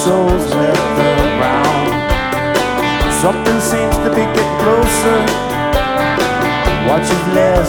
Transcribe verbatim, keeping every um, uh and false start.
souls left the ground. Something seems to be getting closer. What you've left